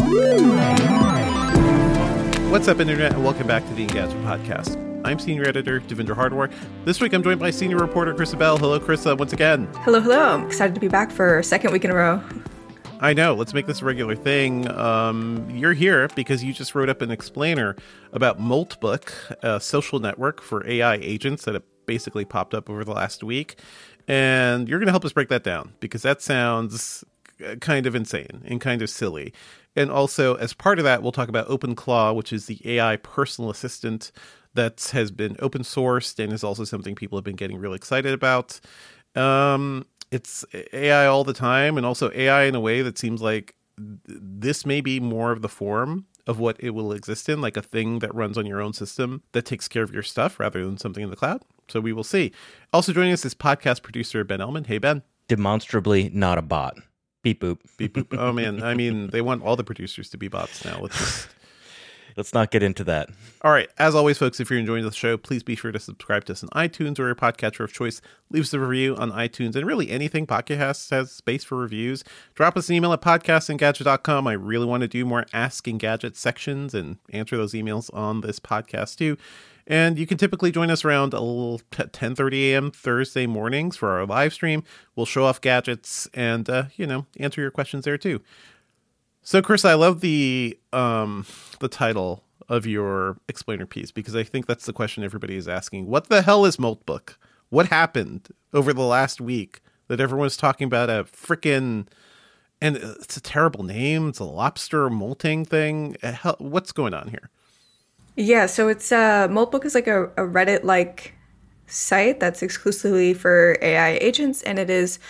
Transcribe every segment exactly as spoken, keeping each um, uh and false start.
What's up, Internet, and welcome back to the Engadget Podcast. I'm Senior Editor Devindra Hardawar. This week I'm joined by Senior Reporter Krista Bell. Hello, Krista, once again. Hello, hello. I'm excited to be back for a second week in a row. I know. Let's make this a regular thing. Um, you're here because you just wrote up an explainer about Moltbook, a social network for A I agents that have basically popped up over the last week. And you're going to help us break that down because that sounds kind of insane and kind of silly. And also, as part of that, we'll talk about OpenClaw, which is the A I personal assistant that has been open sourced and is also something people have been getting really excited about. Um, it's A I all the time, and also A I in a way that seems like this may be more of the form of what it will exist in, like a thing that runs on your own system that takes care of your stuff rather than something in the cloud. So we will see. Also joining us is podcast producer Ben Ellman. Hey, Ben. Demonstrably not a bot. Beep boop. Beep boop. Oh, man. I mean, they want all the producers to be bots now. Let's just... Let's not get into that. All right. As always, folks, if you're enjoying the show, please be sure to subscribe to us on iTunes or your podcatcher of choice. Leave us a review on iTunes, and really anything podcast has space for reviews. Drop us an email at podcast engadget dot com. I really want to do more Ask Engadget sections and answer those emails on this podcast too. And you can typically join us around ten thirty a.m. Thursday mornings for our live stream. We'll show off gadgets and, uh, you know, answer your questions there too. So, Chris, I love the um, the title of your explainer piece because I think that's the question everybody is asking. What the hell is Moltbook? What happened over the last week that everyone's talking about a frickin', and it's a terrible name. It's a lobster molting thing. Hell, what's going on here? Yeah, so it's uh, Moltbook is like a, a Reddit-like site that's exclusively for A I agents, and it is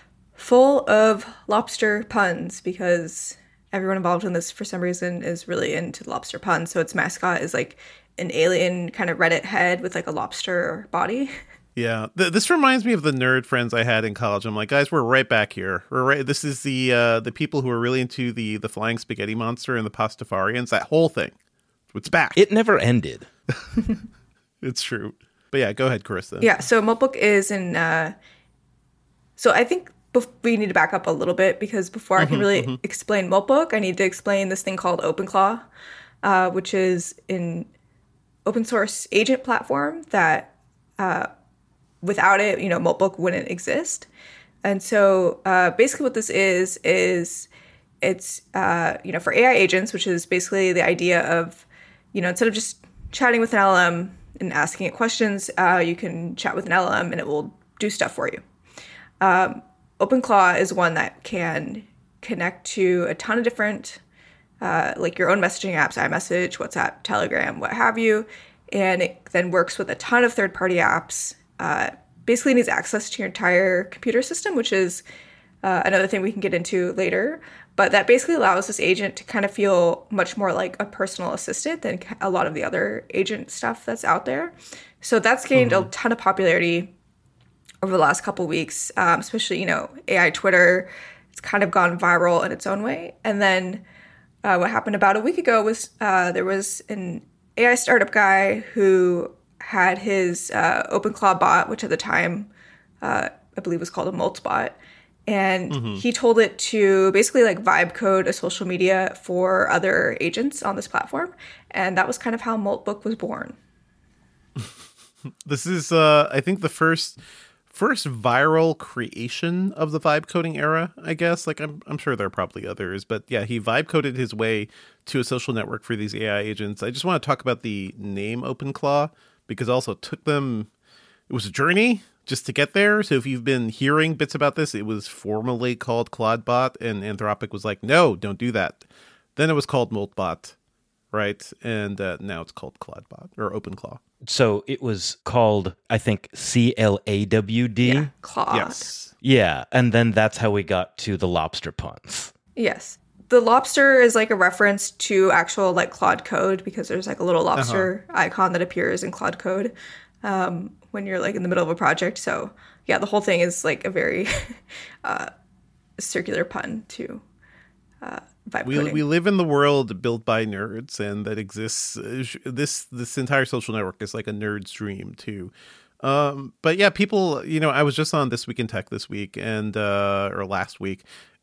full of lobster puns because everyone involved in this, for some reason, is really into lobster puns. So its mascot is like an alien kind of Reddit head with like a lobster body. Yeah, Th- this reminds me of the nerd friends I had in college. I'm like, guys, we're right back here. We're right. This is the uh, the people who are really into the the flying spaghetti monster and the Pastafarians. That whole thing. It's back. It never ended. It's true. But yeah, go ahead, Carissa. Yeah, so Moltbook is in... Uh, so I think bef- we need to back up a little bit because before mm-hmm, I can really mm-hmm. explain Moltbook, I need to explain this thing called OpenClaw, uh, which is an open source agent platform that uh, without it, you know, Moltbook wouldn't exist. And so uh, basically what this is, is it's, uh, you know, for A I agents, which is basically the idea of, you know, instead of just chatting with an L L M and asking it questions, uh, you can chat with an L L M and it will do stuff for you. Um, OpenClaw is one that can connect to a ton of different, uh, like your own messaging apps, iMessage, WhatsApp, Telegram, what have you. And it then works with a ton of third-party apps. Uh, basically needs access to your entire computer system, which is uh, another thing we can get into later. But that basically allows this agent to kind of feel much more like a personal assistant than a lot of the other agent stuff that's out there. So that's gained mm-hmm. a ton of popularity over the last couple of weeks, um, especially, you know, A I Twitter. It's kind of gone viral in its own way. And then uh, what happened about a week ago was uh, there was an A I startup guy who had his uh, OpenClaw bot, which at the time uh, I believe was called a Moltbot. And mm-hmm. he told it to basically like vibe code a social media for other agents on this platform. And that was kind of how Moltbook was born. This is, uh, I think, the first first viral creation of the vibe coding era, I guess. Like, I'm I'm sure there are probably others. But yeah, he vibe coded his way to a social network for these A I agents. I just want to talk about the name OpenClaw because it also took them, it was a journey just to get there. So if you've been hearing bits about this, it was formerly called Claudebot, and Anthropic was like, no, don't do that. Then it was called Moltbot, right? And uh, now it's called Claudebot or OpenClaw. So it was called, I think, C L A W D. Yeah, Claude. Yes. Yeah, and then that's how we got to the lobster puns. Yes. The lobster is like a reference to actual like Claude code because there's like a little lobster uh-huh. icon that appears in Claude code. Um, when you're like in the middle of a project. So yeah, the whole thing is like a very uh, circular pun to uh, vibe we, coding. We live in the world built by nerds, and that exists. This this entire social network is like a nerd's dream too. Um, but yeah, people, you know, I was just on This Week in Tech this week and uh, or last week,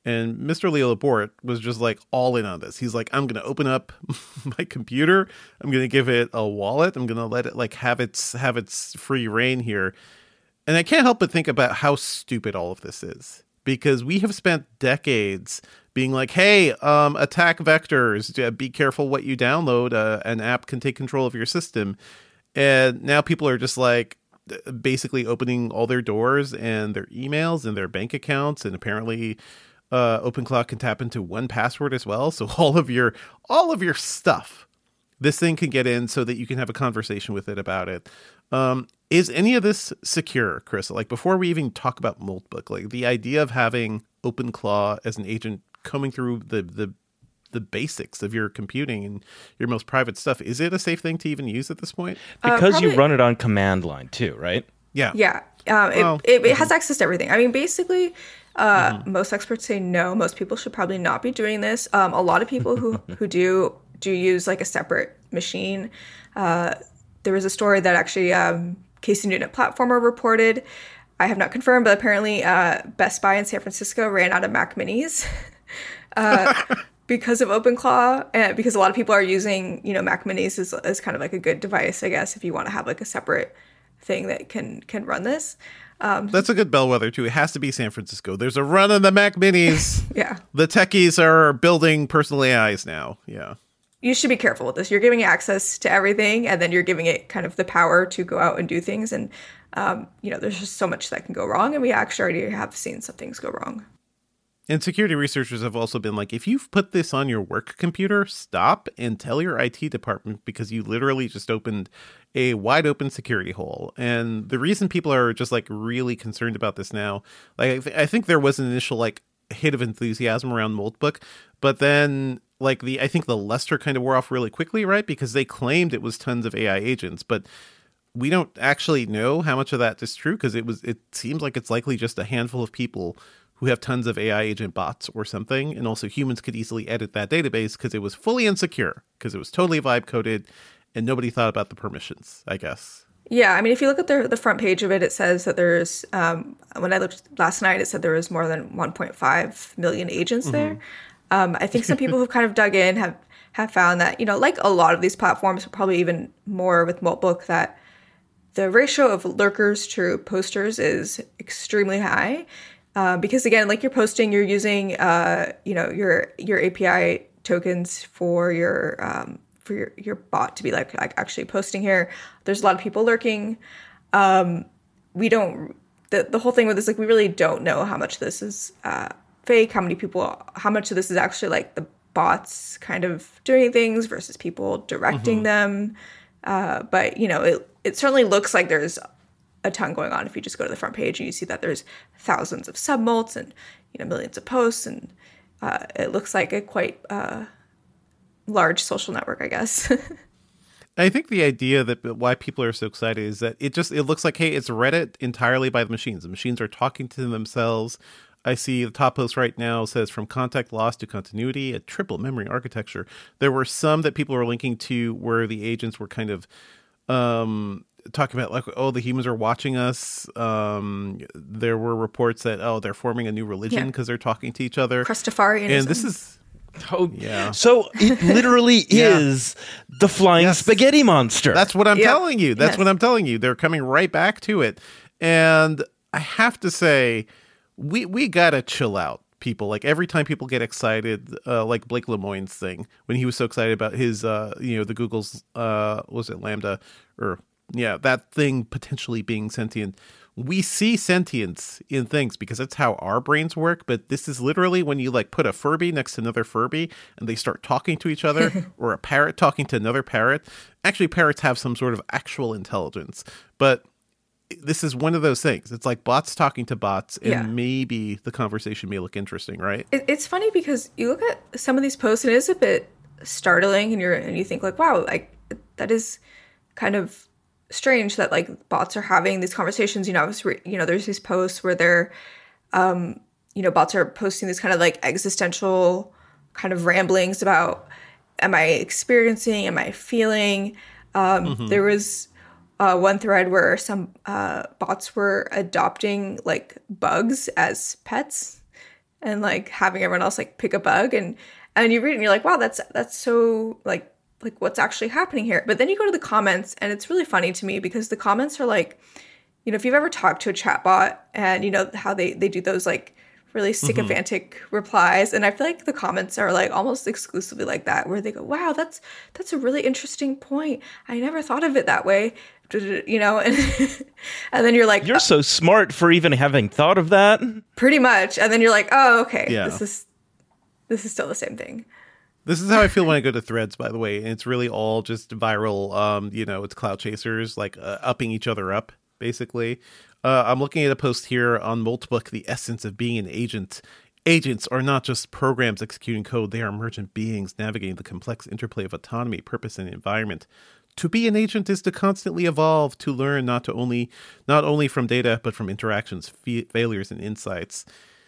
And Mister Leo Laporte was just like all in on this. He's like, I'm going to open up my computer. I'm going to give it a wallet. I'm going to let it like have its have its free reign here. And I can't help but think about how stupid all of this is, because we have spent decades being like, hey, um, attack vectors, be careful what you download. Uh, an app can take control of your system. And now people are just like basically opening all their doors and their emails and their bank accounts. And apparently uh, OpenClaw can tap into one password as well. So all of your all of your stuff, this thing can get in so that you can have a conversation with it about it. Um, is any of this secure, Chris? Like before we even talk about Moltbook, like the idea of having OpenClaw as an agent coming through the, the, the basics of your computing and your most private stuff, is it a safe thing to even use at this point? Because uh, probably, you run it on command line too, right? Yeah. Yeah. Um, it, well, it, it mm-hmm. has access to everything. I mean, basically, uh, mm-hmm. most experts say no. Most people should probably not be doing this. Um, a lot of people who, who do do use like a separate machine. Uh, there was a story that actually um, Casey Newton at Platformer reported. I have not confirmed, but apparently uh, Best Buy in San Francisco ran out of Mac Minis uh, because of OpenClaw, and because a lot of people are using, you know, Mac Minis as, as kind of like a good device, I guess, if you want to have like a separate thing that can can run this. Um, That's a good bellwether too. It has to be San Francisco. There's a run on the Mac Minis. Yeah. The techies are building personal A Is now. Yeah. You should be careful with this. You're giving it access to everything, and then you're giving it kind of the power to go out and do things. And, um, you know, there's just so much that can go wrong. And we actually already have seen some things go wrong. And security researchers have also been like, if you've put this on your work computer, stop and tell your I T department, because you literally just opened a wide open security hole. And the reason people are just like really concerned about this now, like I, th- I think there was an initial like hit of enthusiasm around Moltbook, but then like the I think the luster kind of wore off really quickly, right? Because they claimed it was tons of A I agents, but we don't actually know how much of that is true, because it was it seems like it's likely just a handful of people who have tons of A I agent bots or something. And also humans could easily edit that database because it was fully insecure, because it was totally vibe coded and nobody thought about the permissions, I guess. Yeah, I mean, if you look at the the front page of it, it says that there's, um, when I looked last night, it said there was more than one point five million agents mm-hmm. there. Um, I think some people who've kind of dug in have, have found that, you know, like a lot of these platforms, probably even more with Moltbook, that the ratio of lurkers to posters is extremely high. Uh, because again, like you're posting, you're using, uh, you know, your your A P I tokens for your um, for your, your bot to be like, like actually posting here. There's a lot of people lurking. Um, we don't, the, the whole thing with this, like, we really don't know how much this is uh, fake, how many people, how much of this is actually like the bots kind of doing things versus people directing mm-hmm. them. Uh, but, you know, it, it certainly looks like there's a ton going on if you just go to the front page and you see that there's thousands of submults and, you know, millions of posts, and uh, it looks like a quite uh, large social network, I guess. I think the idea that why people are so excited is that it just, it looks like, hey, it's Reddit entirely by the machines. The machines are talking to themselves. I see the top post right now says from context loss to continuity, a triple memory architecture. There were some that people were linking to where the agents were kind of um, talking about like, oh, the humans are watching us. Um, there were reports that, oh, they're forming a new religion because yeah. they're talking to each other. Christafarianism. And this is... Oh, yeah. So it literally yeah. is the flying yes. spaghetti monster. That's what I'm yep. telling you. That's yes. what I'm telling you. They're coming right back to it. And I have to say, we we gotta chill out, people. Like every time people get excited, uh, like Blake Lemoine's thing, when he was so excited about his, uh, you know, the Google's, uh, was it Lambda? Or, yeah, that thing potentially being sentient. We see sentience in things because that's how our brains work. But this is literally when you like put a Furby next to another Furby and they start talking to each other, or a parrot talking to another parrot. Actually, parrots have some sort of actual intelligence, but this is one of those things. It's like bots talking to bots, and yeah. maybe the conversation may look interesting, right? It, it's funny because you look at some of these posts and it is a bit startling, and you're and you think like, wow, like that is kind of strange that like bots are having these conversations. You know, I was re- you know, there's these posts where they're, um, you know, bots are posting these kind of like existential kind of ramblings about, am I experiencing, am I feeling? Um, mm-hmm. There was uh, one thread where some uh, bots were adopting like bugs as pets, and like having everyone else like pick a bug, and and you read it and you're like, wow, that's that's so like like what's actually happening here. But then you go to the comments, and it's really funny to me because the comments are like, you know, if you've ever talked to a chatbot and you know how they they do those like really sycophantic mm-hmm. replies, and I feel like the comments are like almost exclusively like that, where they go, wow, that's that's a really interesting point, I never thought of it that way, you know, and and then you're like, you're so smart for even having thought of that, pretty much. And then you're like, oh, okay, yeah. this is this is still the same thing. This is how I feel when I go to Threads, by the way, and it's really all just viral, um you know, it's cloud chasers like uh, upping each other up, basically. Uh, I'm looking at a post here on Moltbook, the essence of being an agent. Agents are not just programs executing code. They are emergent beings navigating the complex interplay of autonomy, purpose, and environment. To be an agent is to constantly evolve, to learn not to only not only from data, but from interactions, fa- failures, and insights.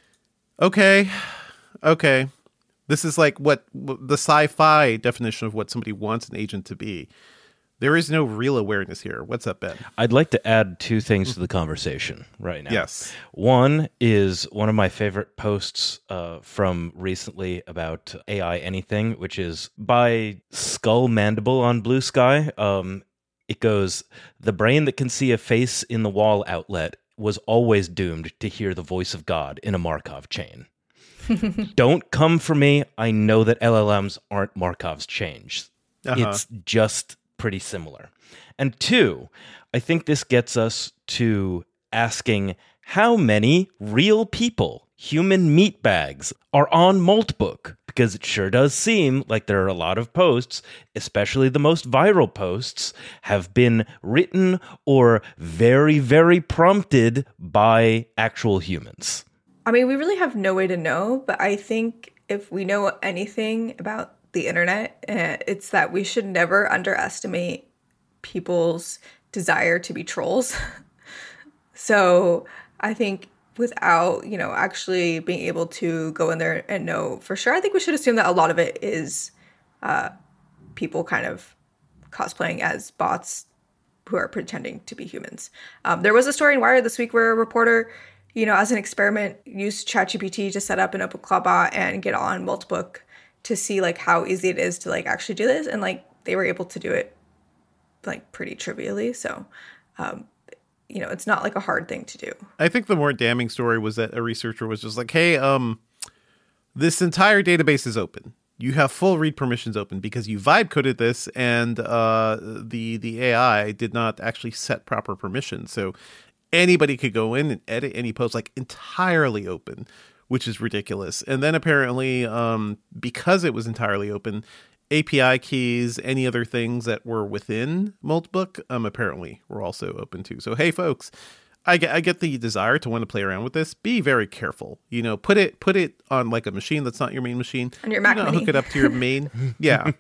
Okay. Okay. This is like what, what the sci-fi definition of what somebody wants an agent to be. There is no real awareness here. What's up, Ben? I'd like to add two things to the conversation right now. Yes. One is one of my favorite posts uh, from recently about A I anything, which is by Skull Mandible on Blue Sky. Um, it goes, the brain that can see a face in the wall outlet was always doomed to hear the voice of God in a Markov chain. Don't come for me. I know that L L Ms aren't Markov's chains. Uh-huh. It's just pretty similar. And two, I think this gets us to asking how many real people, human meatbags, are on Moltbook, because it sure does seem like there are a lot of posts, especially the most viral posts, have been written or very, very prompted by actual humans. I mean, we really have no way to know, but I think if we know anything about the internet, uh, it's that we should never underestimate people's desire to be trolls. So I think without, you know, actually being able to go in there and know for sure, I think we should assume that a lot of it is uh, people kind of cosplaying as bots who are pretending to be humans. Um, there was a story in Wired this week where a reporter, you know, as an experiment, used ChatGPT to set up an OpenClaw bot and get on Moltbook to see like how easy it is to like actually do this, and like they were able to do it like pretty trivially. So um you know, it's not like a hard thing to do. I think the more damning story was that a researcher was just like, hey, um this entire database is open, you have full read permissions open because you vibe coded this, and uh the the A I did not actually set proper permissions, so anybody could go in and edit any post, like entirely open, which is ridiculous. And then apparently, um, because it was entirely open, A P I keys, any other things that were within Moltbook, um, apparently were also open too. So, hey, folks, I get, I get the desire to want to play around with this. Be very careful. You know, put it put it on like a machine that's not your main machine. On your Mac Do not Mini. hook it up to your main. Yeah.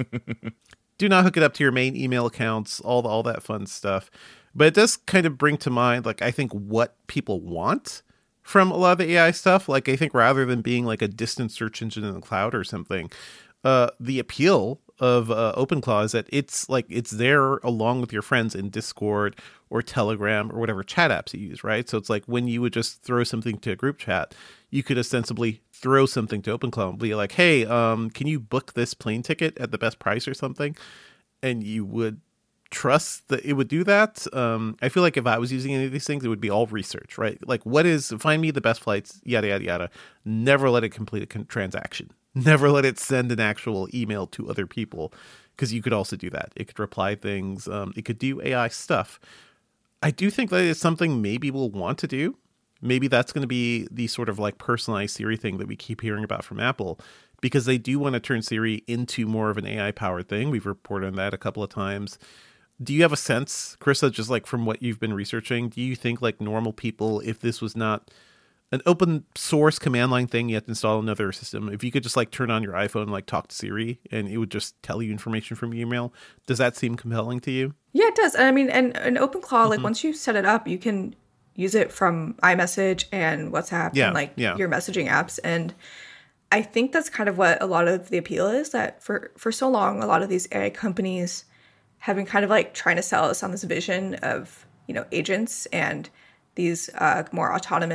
Do not hook it up to your main email accounts, all the, all that fun stuff. But it does kind of bring to mind, like, I think what people want from a lot of the A I stuff. Like, I think rather than being like a distant search engine in the cloud or something, uh, the appeal of uh, OpenClaw is that it's like it's there along with your friends in Discord or Telegram or whatever chat apps you use, right? So it's like when you would just throw something to a group chat, you could ostensibly throw something to OpenClaw and be like, hey, um, can you book this plane ticket at the best price or something? And you would trust that it would do that. Um, I feel like if I was using any of these things, it would be all research, right? Like, what is, find me the best flights, yada, yada, yada. Never let it complete a con- transaction. Never let it send an actual email to other people, because you could also do that. It could reply things. Um, it could do A I stuff. I do think that is something maybe we'll want to do. Maybe that's going to be the sort of like personalized Siri thing that we keep hearing about from Apple, because they do want to turn Siri into more of an A I-powered thing. We've reported on that a couple of times. Do you have a sense, Carissa, just like from what you've been researching, do you think like normal people, if this was not an open source command line thing, you have to install another system, if you could just like turn on your iPhone and like talk to Siri and it would just tell you information from your email, does that seem compelling to you? Yeah, it does. I mean, and an OpenClaw, mm-hmm. like once you set it up, you can use it from iMessage and WhatsApp yeah, and like yeah. your messaging apps. And I think that's kind of what a lot of the appeal is, that for, for so long, a lot of these A I companies have been kind of like trying to sell us on this vision of, you know, agents and these uh, more autonomous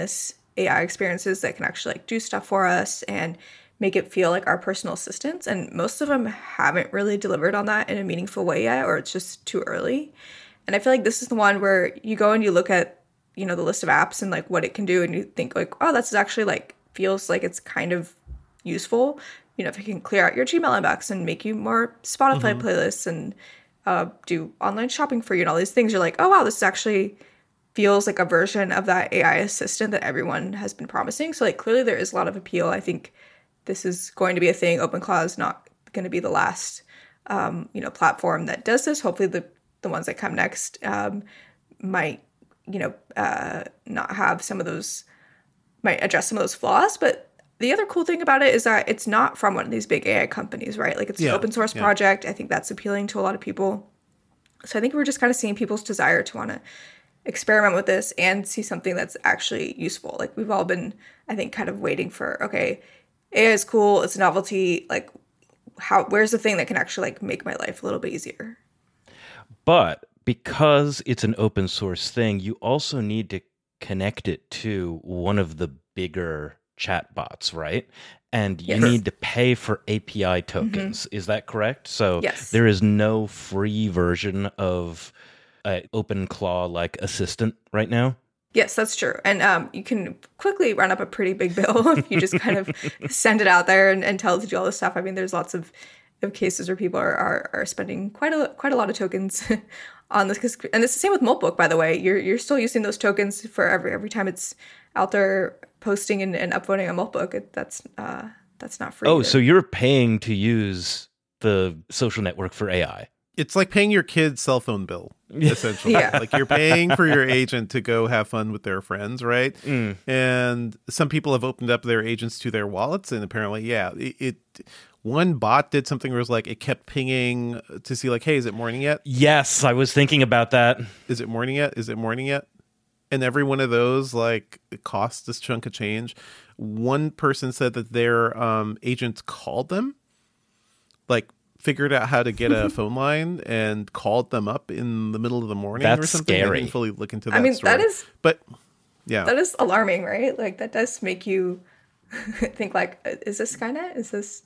A I experiences that can actually like do stuff for us and make it feel like our personal assistants. And most of them haven't really delivered on that in a meaningful way yet, or it's just too early. And I feel like this is the one where you go and you look at, you know, the list of apps and like what it can do, and you think like, oh, that's actually like feels like it's kind of useful. You know, if it can clear out your Gmail inbox and make you more Spotify mm-hmm. playlists and uh, do online shopping for you and all these things, you're like, oh wow, this actually feels like a version of that A I assistant that everyone has been promising. So like clearly there is a lot of appeal. I think this is going to be a thing. OpenClaw is not going to be the last, um, you know, platform that does this. Hopefully the, the ones that come next um, might, you know, uh, not have some of those, might address some of those flaws. But the other cool thing about it is that it's not from one of these big A I companies, right? Like it's yeah, an open source yeah. project. I think that's appealing to a lot of people. So I think we're just kind of seeing people's desire to want to experiment with this and see something that's actually useful. Like we've all been, I think, kind of waiting for, okay, A I is cool, it's a novelty, like how where's the thing that can actually like make my life a little bit easier? But because it's an open source thing, you also need to connect it to one of the bigger chatbots, right? And you yes. need to pay for A P I tokens. Mm-hmm. Is that correct? So yes. there is no free version of an OpenClaw like assistant right now? Yes, that's true. And um, you can quickly run up a pretty big bill if you just kind of send it out there and, and tell it to do all this stuff. I mean, there's lots of, of cases where people are, are, are spending quite a quite a lot of tokens on this. And it's the same with Moltbook, by the way. You're you're still using those tokens for every every time it's out there posting and, and upvoting a Moltbook. It, that's uh, that's not free. Oh, either. So you're paying to use the social network for A I. It's like paying your kid's cell phone bill, essentially. Yeah. Like you're paying for your agent to go have fun with their friends, right? Mm. And some people have opened up their agents to their wallets, and apparently, yeah, it, it one bot did something where it was like it kept pinging to see like, hey, is it morning yet? Yes, I was thinking about that. Is it morning yet? Is it morning yet? And every one of those like it costs this chunk of change. One person said that their um, agents called them, like figured out how to get a phone line and called them up in the middle of the morning That's or something. Scary. I didn't fully look into that I mean, story. that is, but yeah, that is alarming, right? Like that does make you think like, is this Skynet? Is this?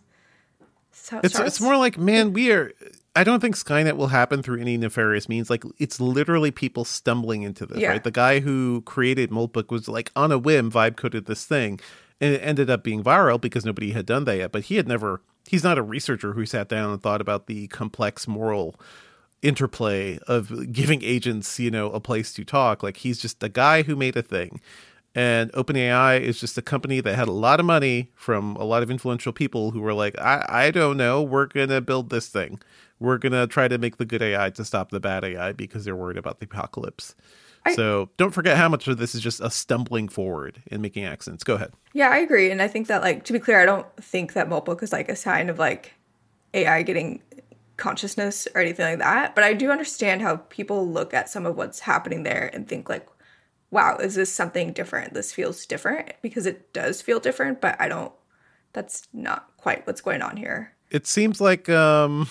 Is how it it's starts? it's more like, man, we are. I don't think Skynet will happen through any nefarious means. Like it's literally people stumbling into this, yeah. right? The guy who created Moltbook was like on a whim vibe coded this thing, and it ended up being viral because nobody had done that yet. But he had never. He's not a researcher who sat down and thought about the complex moral interplay of giving agents, you know, a place to talk. Like he's just a guy who made a thing. And OpenAI is just a company that had a lot of money from a lot of influential people who were like, I, I don't know, we're going to build this thing. We're going to try to make the good A I to stop the bad A I because they're worried about the apocalypse. I, so don't forget how much of this is just a stumbling forward and making accidents. Go ahead. Yeah, I agree. And I think that, like, to be clear, I don't think that Moltbook is like a sign of like A I getting consciousness or anything like that. But I do understand how people look at some of what's happening there and think like, wow, is this something different? This feels different, because it does feel different, but I don't, that's not quite what's going on here. It seems like, um,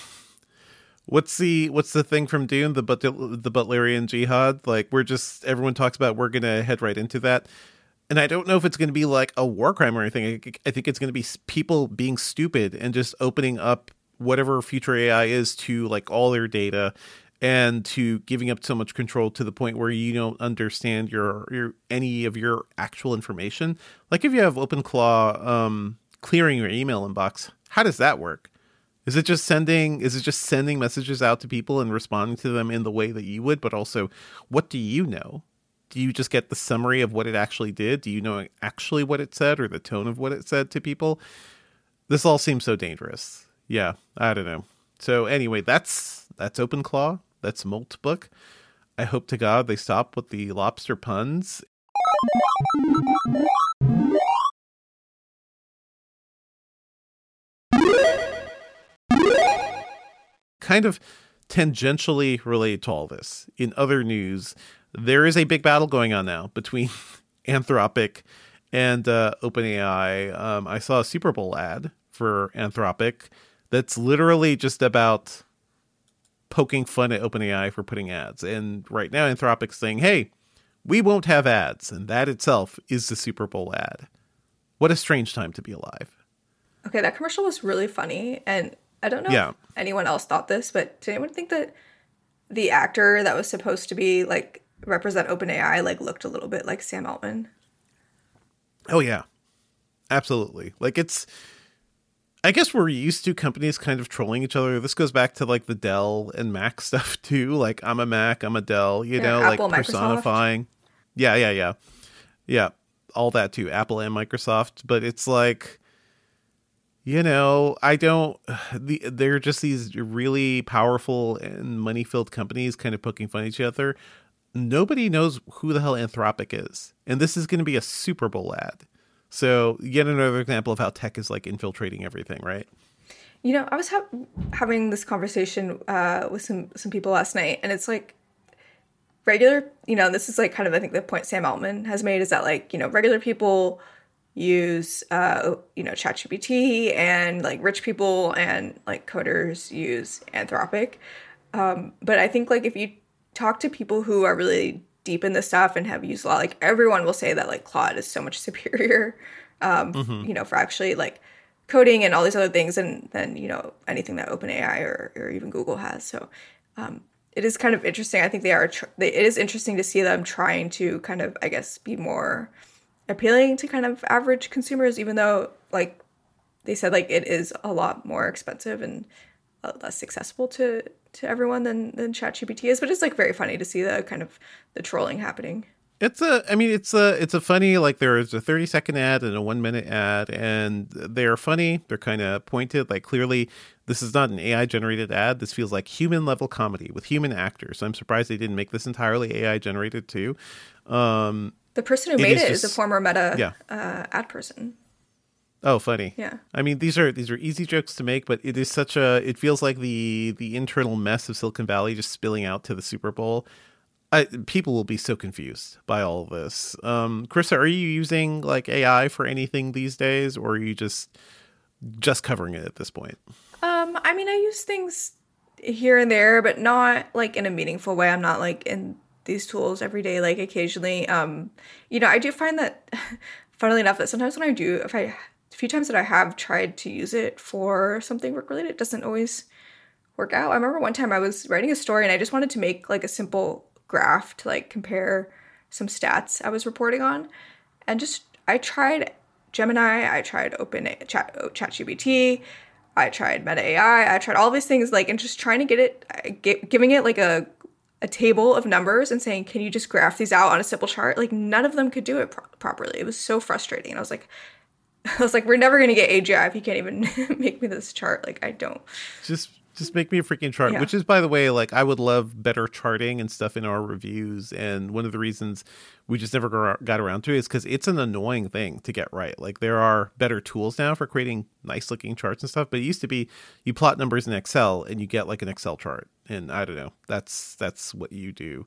What's the what's the thing from Dune, the but the Butlerian Jihad? Like we're just everyone talks about. We're gonna head right into that, and I don't know if it's gonna be like a war crime or anything. I, I think it's gonna be people being stupid and just opening up whatever future A I is to like all their data, and to giving up so much control to the point where you don't understand your your any of your actual information. Like if you have OpenClaw um, clearing your email inbox, how does that work? Is it just sending, is it just sending messages out to people and responding to them in the way that you would? But also, what do you know? Do you just get the summary of what it actually did? Do you know actually what it said or the tone of what it said to people? This all seems so dangerous. Yeah, I don't know. So anyway, that's that's OpenClaw. That's Moltbook. I hope to God they stop with the lobster puns. Kind of tangentially related to all this, in other news, there is a big battle going on now between Anthropic and uh, OpenAI. Um, I saw a Super Bowl ad for Anthropic that's literally just about poking fun at OpenAI for putting ads. And right now, Anthropic's saying, hey, We won't have ads, and that itself is the Super Bowl ad. What a strange time to be alive. Okay, that commercial was really funny, and I don't know Yeah. if anyone else thought this, but did anyone think that the actor that was supposed to be like represent OpenAI like looked a little bit like Sam Altman? Oh, yeah. Absolutely. Like, it's... I guess we're used to companies kind of trolling each other. This goes back to, like, the Dell and Mac stuff, too. Like, I'm a Mac, I'm a Dell, you Yeah, know, Apple, like, Microsoft. personifying. Yeah, yeah, yeah. Yeah, all that, too. Apple and Microsoft. But it's like, you know, I don't... The, they're just these really powerful and money-filled companies kind of poking fun at each other. Nobody knows who the hell Anthropic is. And this is going to be a Super Bowl ad. So yet another example of how tech is like infiltrating everything, right? You know, I was ha- having this conversation uh, with some some people last night, and it's like regular, you know, this is like kind of, I think the point Sam Altman has made is that like, you know, regular people use, uh, you know, ChatGPT, and like rich people and like coders use Anthropic. Um, but I think like if you talk to people who are really deep in this stuff and have used a lot, like everyone will say that like Claude is so much superior, um, mm-hmm. you know, for actually like coding and all these other things, and then, you know, anything that OpenAI or, or even Google has. So um, it is kind of interesting. I think they are, tr- they, it is interesting to see them trying to kind of, I guess, be more appealing to kind of average consumers, even though like they said, like it is a lot more expensive and uh, less accessible to to everyone than than ChatGPT is. But it's like very funny to see the kind of the trolling happening. It's a, I mean, it's a, it's a funny, like there is a thirty second ad and a one minute ad, and they're funny. They're kind of pointed. Like clearly, this is not an A I generated ad. This feels like human level comedy with human actors. I'm surprised they didn't make this entirely A I generated too. Um, the person who it made is it just, is a former Meta yeah. uh, ad person. Oh, funny. Yeah. I mean, these are these are easy jokes to make, but it is such a, it feels like the the internal mess of Silicon Valley just spilling out to the Super Bowl. I, people will be so confused by all of this. Um, Carissa, are you using like A I for anything these days, or are you just just covering it at this point? Um, I mean, I use things here and there, but not like in a meaningful way. I'm not like in these tools every day. Like occasionally, um, you know, I do find that, funnily enough, that sometimes when I do, if I a few times that I have tried to use it for something work related, it doesn't always work out. I remember one time I was writing a story and I just wanted to make like a simple graph to like compare some stats I was reporting on, and just I tried Gemini, I tried Open Chat ChatGPT, I tried Meta A I, I tried all these things, like, and just trying to get it, get, giving it like a a table of numbers and saying, can you just graph these out on a simple chart? Like none of them could do it pro- properly. It was so frustrating, and I was like. I was like, we're never going to get A G I if you can't even make me this chart. Like, I don't. Just just make me a freaking chart, yeah. which is, by the way, like, I would love better charting and stuff in our reviews. And one of the reasons we just never got around to it is because it's an annoying thing to get right. Like, there are better tools now for creating nice looking charts and stuff. But it used to be you plot numbers in Excel and you get like an Excel chart. And I don't know. That's that's what you do.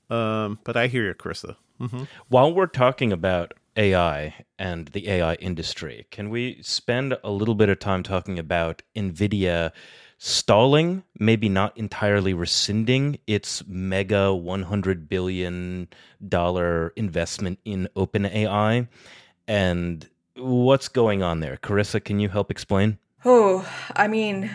Um, but I hear you, Carissa. Mm-hmm. While we're talking about A I and the A I industry, can we spend a little bit of time talking about NVIDIA stalling, maybe not entirely rescinding its mega one hundred billion dollars investment in OpenAI, and what's going on there? Carissa, can you help explain? Oh, I mean,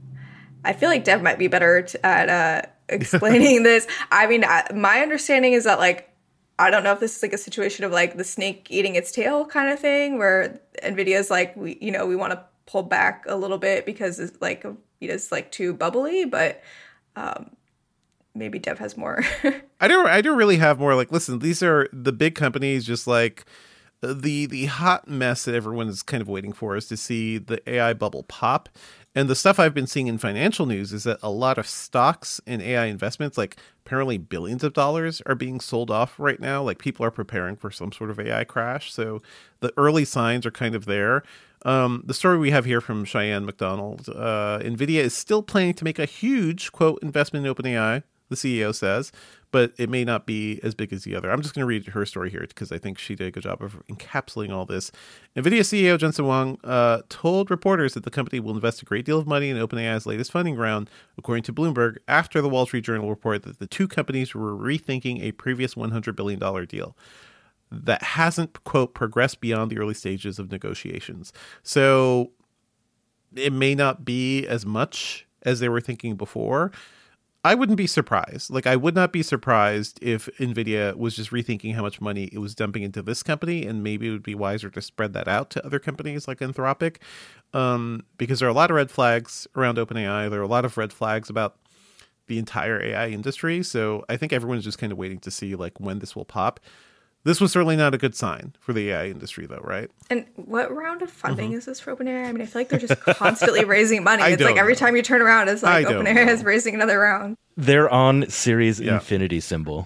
I feel like Dev might be better t- at uh, explaining this. I mean, I, my understanding is that, like, I don't know if this is like a situation of like the snake eating its tail kind of thing, where NVIDIA's like, we, you know, we want to pull back a little bit because it's like, you know, it's like too bubbly, but um, maybe Dev has more. I don't, I don't really have more. Like, listen, these are the big companies, just like the, the hot mess that everyone is kind of waiting for is to see the A I bubble pop. And the stuff I've been seeing in financial news is that a lot of stocks and A I investments, like apparently billions of dollars, are being sold off right now. Like people are preparing for some sort of A I crash. So the early signs are kind of there. Um, the story we have here from Cheyenne McDonald, uh, NVIDIA is still planning to make a huge, quote, investment in OpenAI. the C E O says, but it may not be as big as the other. I'm just going to read her story here because I think she did a good job of encapsulating all this. NVIDIA C E O Jensen Huang uh, told reporters that the company will invest a great deal of money in OpenAI's latest funding round, according to Bloomberg, after the Wall Street Journal reported that the two companies were rethinking a previous one hundred billion dollars deal that hasn't, quote, progressed beyond the early stages of negotiations. So it may not be as much as they were thinking before. I wouldn't be surprised. Like, I would not be surprised if NVIDIA was just rethinking how much money it was dumping into this company, and maybe it would be wiser to spread that out to other companies like Anthropic, um, because there are a lot of red flags around OpenAI. There are a lot of red flags about the entire A I industry. So I think everyone's just kind of waiting to see like when this will pop. This was certainly not a good sign for the A I industry, though, right? And what round of funding mm-hmm. is this for OpenAI? I mean, I feel like they're just constantly raising money. It's like every know. time you turn around, it's like OpenAI is raising another round. They're on Series yeah. Infinity symbol.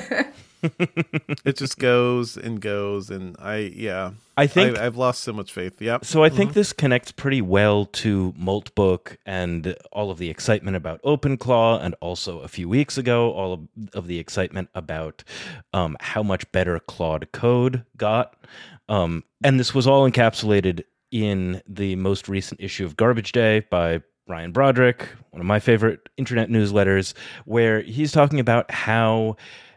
It just goes and goes, and I yeah, I think I, I've lost so much faith. Yeah. So I think mm-hmm. this connects pretty well to Moltbook and all of the excitement about OpenClaw, and also a few weeks ago, all of, of the excitement about um, how much better Claude Code got, um, and this was all encapsulated in the most recent issue of Garbage Day by Ryan Broderick, one of my favorite internet newsletters, where he's talking about how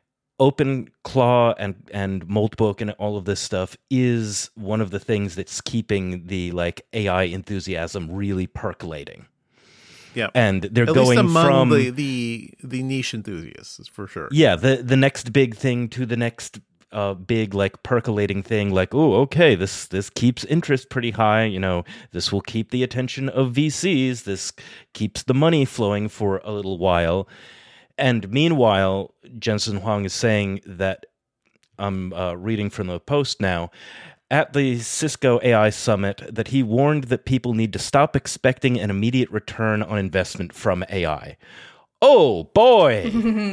OpenClaw and and Moltbook and all of this stuff is one of the things that's keeping the like A I enthusiasm really percolating. Yeah, and they're At going least among from the, the the niche enthusiasts for sure. Yeah, the the next big thing to the next uh, big like percolating thing. Like, oh, okay, this this keeps interest pretty high. You know, this will keep the attention of V Cs. This keeps the money flowing for a little while. And meanwhile, Jensen Huang is saying that, I'm uh, reading from the Post now, at the Cisco A I Summit, that he warned that people need to stop expecting an immediate return on investment from A I. Oh, boy!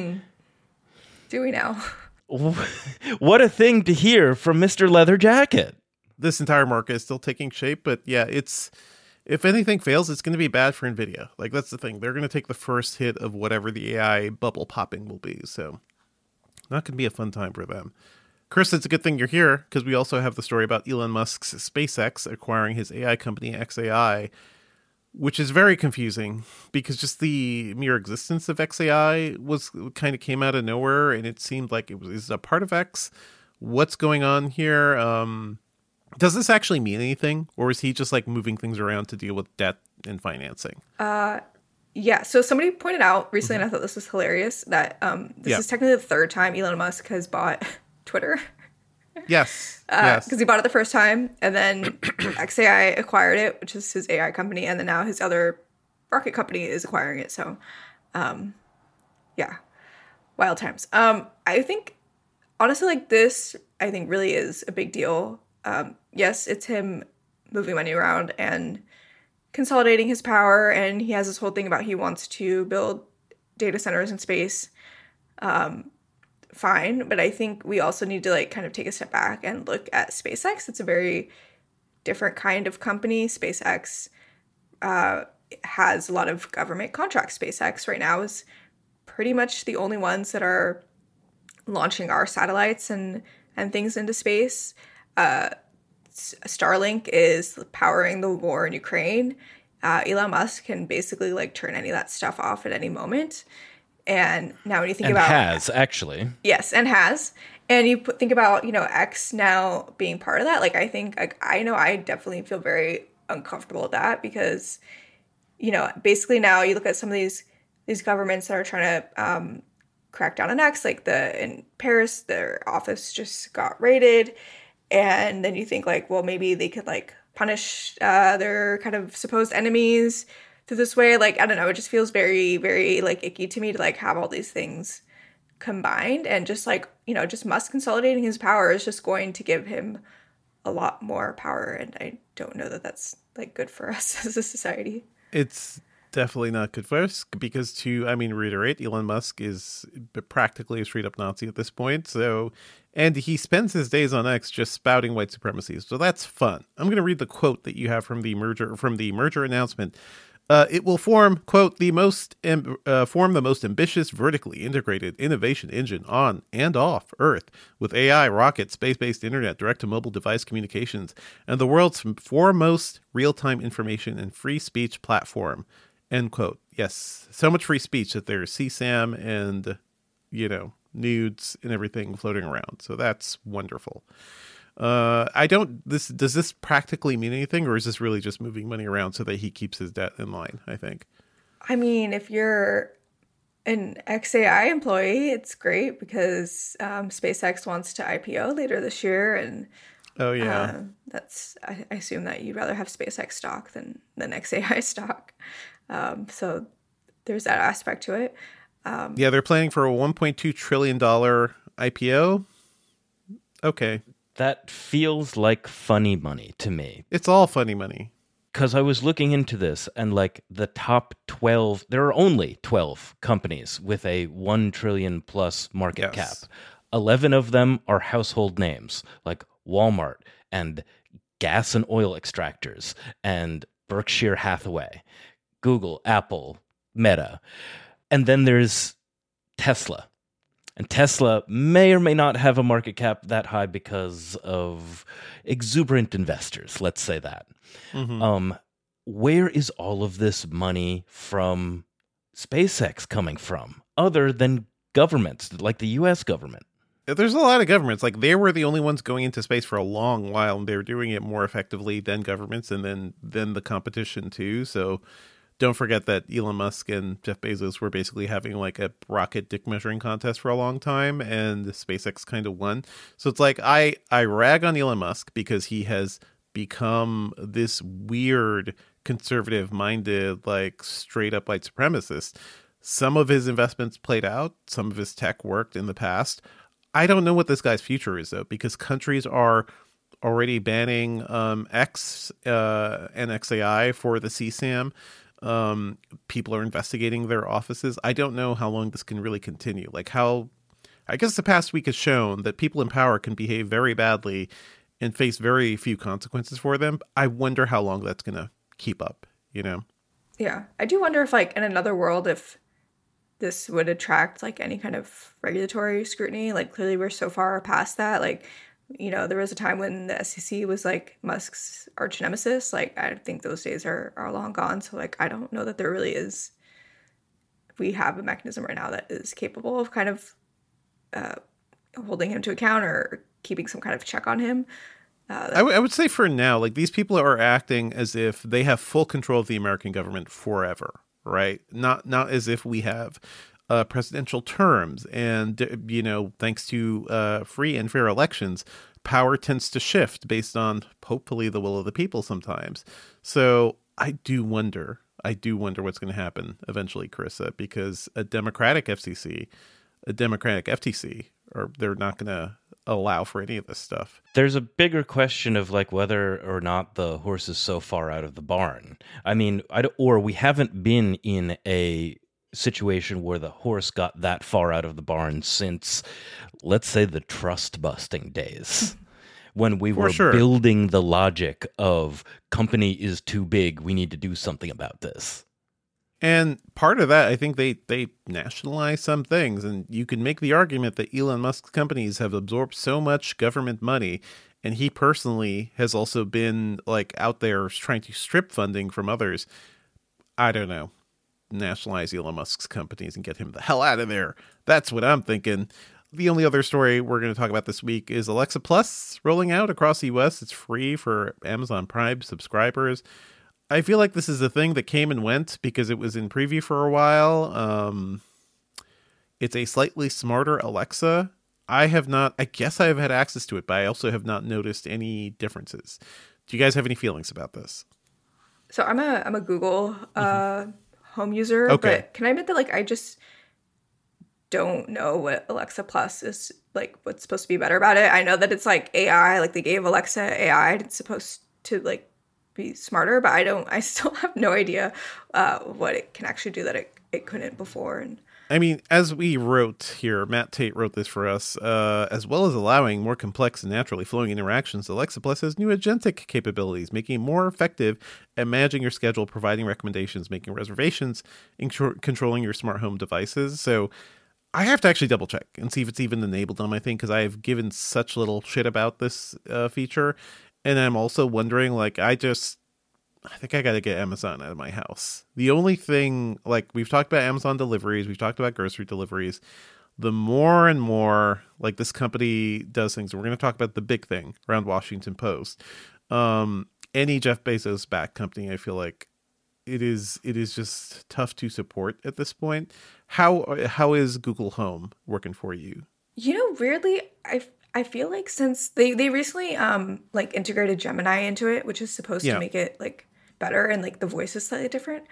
Do we now? What a thing to hear from Mister Leather Jacket. This entire market is still taking shape, but yeah, it's... If anything fails, it's going to be bad for NVIDIA. Like, that's the thing. They're going to take the first hit of whatever the A I bubble popping will be. So not going to be a fun time for them. Chris, it's a good thing you're here, because we also have the story about Elon Musk's SpaceX acquiring his A I company, X A I, which is very confusing because just the mere existence of X A I was kind of came out of nowhere, and it seemed like it was is a part of X. What's going on here? Um... Does this actually mean anything, or is he just like moving things around to deal with debt and financing? Uh, yeah. So somebody pointed out recently, mm-hmm. and I thought this was hilarious, that um, this yeah. is technically the third time Elon Musk has bought Twitter. Yes. uh, yes. Because he bought it the first time, and then X A I acquired it, which is his A I company, and then now his other rocket company is acquiring it. So, um, yeah, wild times. Um, I think honestly, like this, I think really is a big deal. Um, yes, it's him moving money around and consolidating his power, and he has this whole thing about he wants to build data centers in space. Um, fine, but I think we also need to like kind of take a step back and look at SpaceX. It's a very different kind of company. SpaceX uh, has a lot of government contracts. SpaceX right now is pretty much the only ones that are launching our satellites and and things into space. Uh, Starlink is powering the war in Ukraine. Uh, Elon Musk can basically like turn any of that stuff off at any moment. And now when you think and about has actually yes, and has, and you put, think about you know X now being part of that. Like I think like, I know I definitely feel very uncomfortable with that because you know basically now you look at some of these these governments that are trying to um, crack down on X. Like the in Paris, their office just got raided. And then you think like, well, maybe they could like punish uh, their kind of supposed enemies through this way. Like, I don't know. It just feels very, very like icky to me to like have all these things combined, and just like, you know, just Musk consolidating his power is just going to give him a lot more power. And I don't know that that's like good for us as a society. It's definitely not good for us because to, I mean, reiterate, Elon Musk is practically a straight up Nazi at this point. So, and he spends his days on X just spouting white supremacy. So that's fun. I'm going to read the quote that you have from the merger, from the merger announcement. Uh, it will form, quote, the most am- uh, form the most ambitious vertically integrated innovation engine on and off Earth, with A I, rockets, space-based internet, direct-to-mobile device communications, and the world's foremost real-time information and free speech platform, end quote. Yes, so much free speech that there's C SAM and, you know, nudes and everything floating around. So that's wonderful. Uh, I don't, this, does this practically mean anything, or is this really just moving money around so that he keeps his debt in line, I think? I mean, if you're an X A I employee, it's great because um, SpaceX wants to I P O later this year. And oh, yeah. uh, that's, I, I assume that you'd rather have SpaceX stock than, than X A I stock. Um, so there's that aspect to it. Um, yeah, they're planning for a one point two trillion dollars I P O. Okay. That feels like funny money to me. It's all funny money. Because I was looking into this, and like the top twelve, there are only twelve companies with a one trillion plus market Yes. cap. eleven of them are household names, like Walmart and gas and oil extractors and Berkshire Hathaway, Google, Apple, Meta. And then there's Tesla. And Tesla may or may not have a market cap that high because of exuberant investors, let's say that. Mm-hmm. Um, where is all of this money from SpaceX coming from, other than governments, like the U S government? There's a lot of governments. Like, they were the only ones going into space for a long while, and they were doing it more effectively than governments and then, then the competition, too. So don't forget that Elon Musk and Jeff Bezos were basically having like a rocket dick measuring contest for a long time, and SpaceX kind of won. So it's like I, I rag on Elon Musk because he has become this weird conservative minded, like straight up white supremacist. Some of his investments played out. Some of his tech worked in the past. I don't know what this guy's future is, though, because countries are already banning um, X uh, and X A I for the C SAM. Um, people are investigating their offices. I don't know how long this can really continue. Like how, I guess the past week has shown that people in power can behave very badly and face very few consequences for them. I wonder how long that's going to keep up, you know? Yeah. I do wonder if, like, in another world, if this would attract, like, any kind of regulatory scrutiny. Like, clearly we're so far past that. Like, you know, there was a time when the S E C was, like, Musk's arch nemesis. Like, I think those days are, are long gone. So, like, I don't know that there really is, we have a mechanism right now that is capable of kind of uh, holding him to account or keeping some kind of check on him. Uh, I, w- I would say for now, like, these people are acting as if they have full control of the American government forever, right? Not not as if we have uh, presidential terms and, you know, thanks to uh, free and fair elections, power tends to shift based on hopefully the will of the people sometimes. So I do wonder, I do wonder what's going to happen eventually, Carissa, because a Democratic F C C, a Democratic F T C, or they're not going to allow for any of this stuff. There's a bigger question of like whether or not the horse is so far out of the barn. I mean, I don't, or we haven't been in a situation where the horse got that far out of the barn since, let's say, the trust busting days. When we For were sure. building the logic of company is too big, we need to do something about this. And part of that, I think they, they nationalize some things. And you can make the argument that Elon Musk's companies have absorbed so much government money. And he personally has also been like out there trying to strip funding from others. I don't know. Nationalize Elon Musk's companies and get him the hell out of there. That's what I'm thinking. The only other story we're going to talk about this week is Alexa Plus rolling out across the U S. It's free for Amazon Prime subscribers. I feel like this is a thing that came and went because it was in preview for a while. Um, it's a slightly smarter Alexa. I have not, I guess I have had access to it, but I also have not noticed any differences. Do you guys have any feelings about this? So I'm a I'm a Google uh, mm-hmm. home user, okay. But can I admit that like I just don't know what Alexa Plus is like, what's supposed to be better about it. I know that it's like A I, like they gave Alexa A I, it's supposed to like be smarter, but I don't, I still have no idea uh, what it can actually do that it, it couldn't before. And I mean, as we wrote here, Matt Tate wrote this for us, uh, as well as allowing more complex and naturally flowing interactions, Alexa Plus has new agentic capabilities, making it more effective at managing your schedule, providing recommendations, making reservations, and tr- controlling your smart home devices. So I have to actually double check and see if it's even enabled on my thing, because I have given such little shit about this uh, feature. And I'm also wondering, like, I just... I think I got to get Amazon out of my house. The only thing, like, we've talked about Amazon deliveries, we've talked about grocery deliveries. The more and more, like, this company does things, and we're going to talk about the big thing around Washington Post. Um, any Jeff Bezos backed company, I feel like it is it is just tough to support at this point. How how is Google Home working for you? You know, weirdly, I I feel like since they they recently um like integrated Gemini into it, which is supposed Yeah. to make it like better and like the voice is slightly different.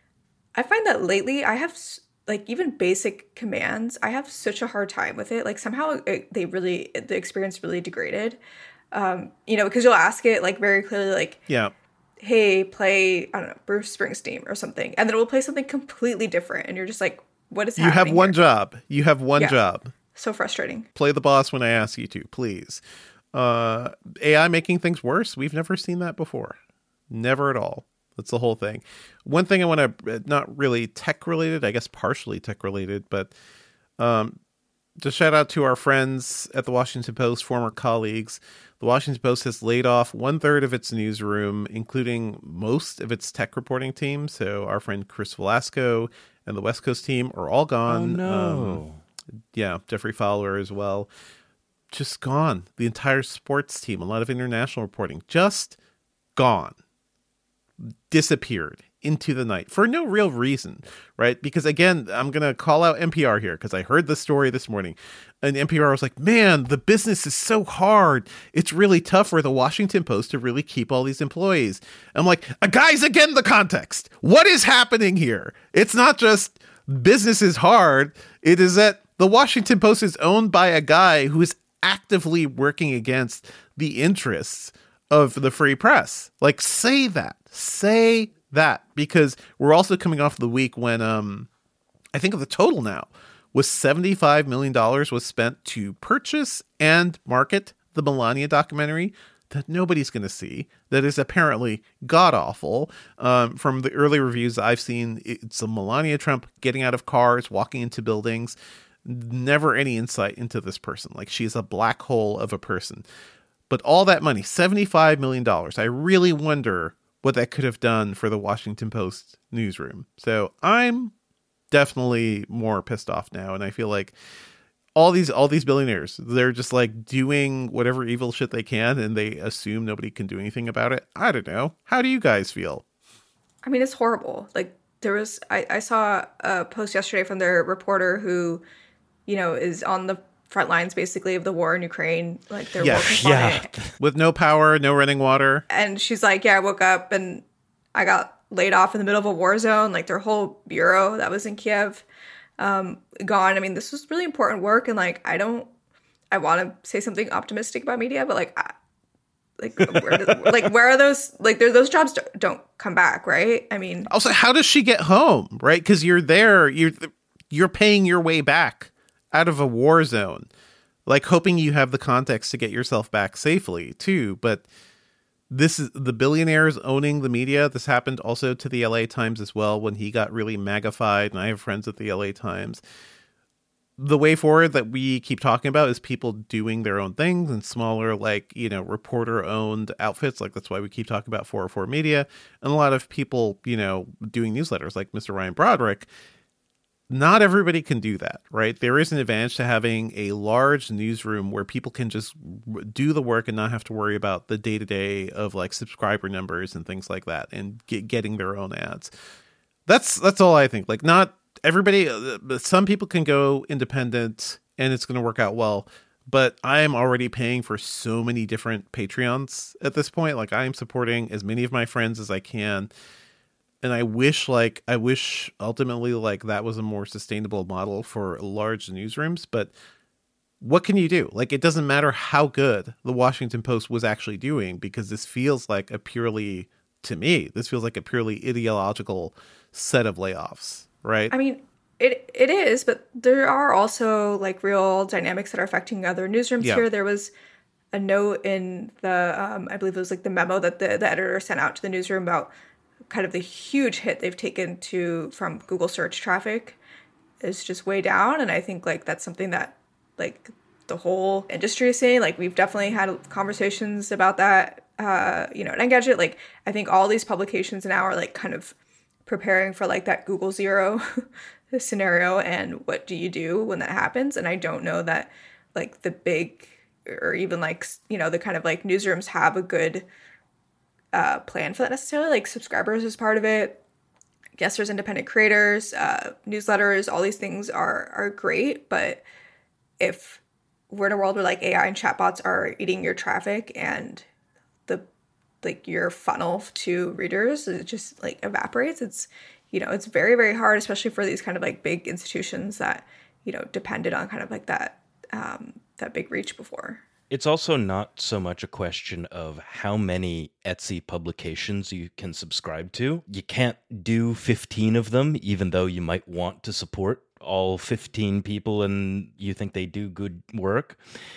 I find that lately I have like even basic commands, I have such a hard time with it. Like somehow it, they really the experience really degraded. Um, you know, because you'll ask it like very clearly, like, Yeah. hey, play, I don't know, Bruce Springsteen or something, and then it will play something completely different, and you're just like, what is You have happening one here? job. You have one Yeah. job. So frustrating. Play the boss when I ask you to, please. Uh, A I making things worse? We've never seen that before. Never at all. That's the whole thing. One thing I want to, not really tech related, I guess partially tech related, but um, just shout out to our friends at the Washington Post, former colleagues. The Washington Post has laid off one third of its newsroom, including most of its tech reporting team. So our friend Chris Velasco and the West Coast team are all gone. Oh, no. Um, yeah, Jeffrey Fowler as well. Just gone. The entire sports team, a lot of international reporting, just gone. Disappeared into the night for no real reason, right? Because again, I'm going to call out N P R here because I heard the story this morning, and N P R was like, man, the business is so hard. It's really tough for the Washington Post to really keep all these employees. I'm like, uh, guys, again, the context. What is happening here? It's not just business is hard. It is that the Washington Post is owned by a guy who is actively working against the interests of the free press. Like, say that. Say that. Because we're also coming off the week when um I think the total now was seventy-five million dollars was spent to purchase and market the Melania documentary that nobody's going to see, that is apparently god-awful. Um, from the early reviews I've seen, it's a Melania Trump getting out of cars, walking into buildings. Never any insight into this person. Like, she's a black hole of a person. But all that money, seventy-five million dollars, I really wonder what that could have done for the Washington Post newsroom. So I'm definitely more pissed off now. And I feel like all these all these billionaires, they're just like doing whatever evil shit they can, and they assume nobody can do anything about it. I don't know. How do you guys feel? I mean, it's horrible. Like, there was, I, I saw a post yesterday from their reporter who, you know, is on the front lines basically of the war in Ukraine. Like, they're Yeah. working on Yeah. it. With no power, no running water. And she's like, yeah, I woke up and I got laid off in the middle of a war zone. Like, their whole bureau that was in Kiev, um, gone. I mean, this was really important work. And like, I don't, I want to say something optimistic about media, but like, I, like, where do, like, where are those, like, there, those jobs don't, don't come back. Right. I mean, Also, how does she get home? Right. Because you're there, you're, you're paying your way back out of a war zone, like hoping you have the context to get yourself back safely too. But this is the billionaires owning the media. This happened also to the L A Times as well when he got really magnified. And I have friends at the L A Times. The way forward that we keep talking about is people doing their own things and smaller, like, you know, reporter owned outfits. Like, that's why we keep talking about four oh four Media, and a lot of people, you know, doing newsletters like Mister Ryan Broderick. Not everybody can do that, right? There is an advantage to having a large newsroom where people can just do the work and not have to worry about the day-to-day of like subscriber numbers and things like that, and get, getting their own ads. That's that's all I think. Like, not everybody, uh, some people can go independent and it's going to work out well, but I am already paying for so many different Patreons at this point. Like, I am supporting as many of my friends as I can. And I wish, like, I wish ultimately, like, that was a more sustainable model for large newsrooms. But what can you do? Like, it doesn't matter how good the Washington Post was actually doing, because this feels like a purely, to me, this feels like a purely ideological set of layoffs, right? I mean, It it is, but there are also like real dynamics that are affecting other newsrooms Yeah. here. There was a note in the um, I believe it was like the memo that the, the editor sent out to the newsroom about kind of the huge hit they've taken to from Google search traffic is just way down. And I think like that's something that like the whole industry is saying. Like we've definitely had conversations about that, uh, you know, at Engadget. Like I think all these publications now are like kind of preparing for like that Google zero scenario and what do you do when that happens. And I don't know that like the big or even like, you know, the kind of like newsrooms have a good uh, plan for that necessarily. Like subscribers is part of it. Yes, there's independent creators, uh, newsletters, all these things are are great. But if we're in a world where like A I and chatbots are eating your traffic and the like your funnel to readers, it just like evaporates. It's, you know, it's very, very hard, especially for these kind of like big institutions that, you know, depended on kind of like that um, that big reach before. It's also not so much a question of how many Etsy publications you can subscribe to. You can't do fifteen of them, even though you might want to support all fifteen people and you think they do good work.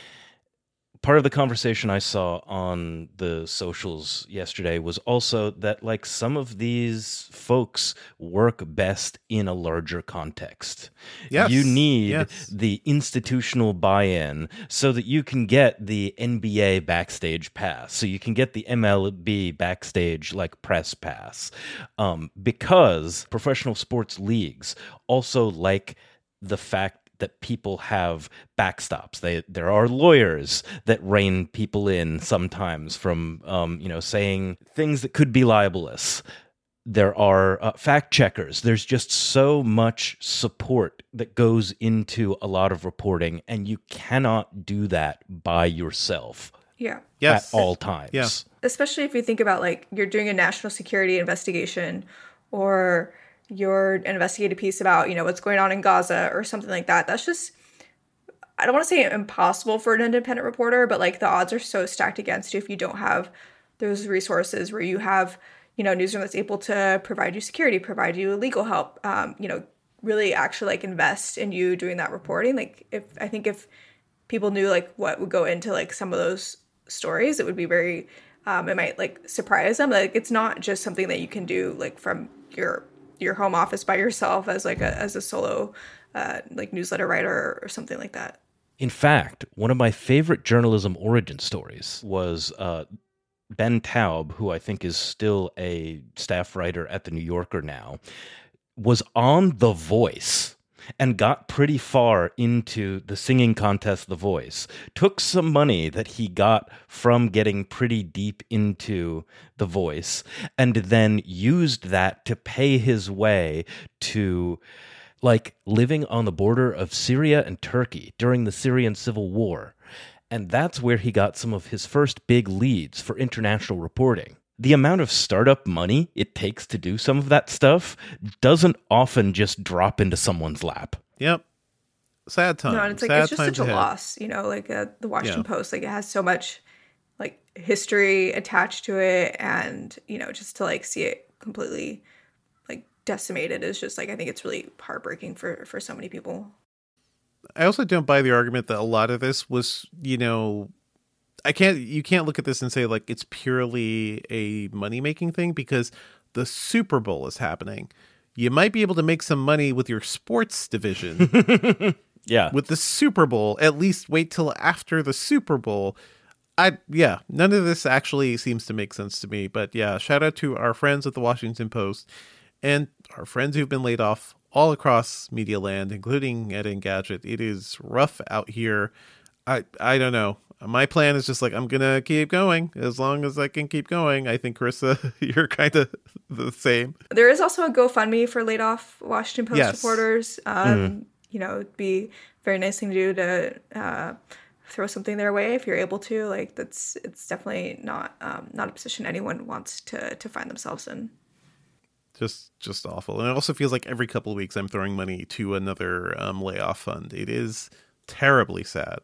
Part of the conversation I saw on the socials yesterday was also that like some of these folks work best in a larger context. Yes. You need yes. the institutional buy-in so that you can get the N B A backstage pass, so you can get the M L B backstage like press pass, um, because professional sports leagues also like the fact that people have backstops. They there are lawyers that rein people in sometimes from um, you know saying things that could be libelous. There are uh, fact checkers. There's just so much support that goes into a lot of reporting, and you cannot do that by yourself. Yeah. Yes. At all times. Yeah. Especially if you think about like you're doing a national security investigation or your investigative piece about, you know, what's going on in Gaza or something like that. That's just, I don't want to say impossible for an independent reporter, but like the odds are so stacked against you if you don't have those resources where you have, you know, a newsroom that's able to provide you security, provide you legal help, um, you know, really actually like invest in you doing that reporting. Like if, I think if people knew like what would go into like some of those stories, it would be very, um, it might like surprise them. Like it's not just something that you can do like from your your home office by yourself as like a as a solo uh, like newsletter writer or something like that. In fact, one of my favorite journalism origin stories was uh, Ben Taub, who I think is still a staff writer at The New Yorker now, was on The Voice and got pretty far into the singing contest The Voice, took some money that he got from getting pretty deep into The Voice, and then used that to pay his way to like living on the border of Syria and Turkey during the Syrian civil war. And that's where he got some of his first big leads for international reporting. The amount of startup money it takes to do some of that stuff doesn't often just drop into someone's lap. Yep. Sad time. No, and it's like Sad it's just such ahead. a loss, you know, like uh, the Washington Yeah. Post, like it has so much like history attached to it, and you know, just to like see it completely like decimated is just like I think it's really heartbreaking for for so many people. I also don't buy the argument that a lot of this was, you know, I can't, you can't look at this and say like it's purely a money making thing because the Super Bowl is happening. You might be able to make some money with your sports division. Yeah. With the Super Bowl, at least wait till after the Super Bowl. I, yeah, none of this actually seems to make sense to me. But yeah, shout out to our friends at the Washington Post and our friends who've been laid off all across media land, including at Engadget. It is rough out here. I, I don't know. My plan is just like, I'm going to keep going as long as I can keep going. I think, Carissa, you're kind of the same. There is also a GoFundMe for laid off Washington Post Yes. reporters. Um, mm. You know, it'd be a very nice thing to do to uh, throw something their way if you're able to. Like that's, it's definitely not um, not a position anyone wants to to find themselves in. Just, just awful. And it also feels like every couple of weeks I'm throwing money to another um, layoff fund. It is terribly sad.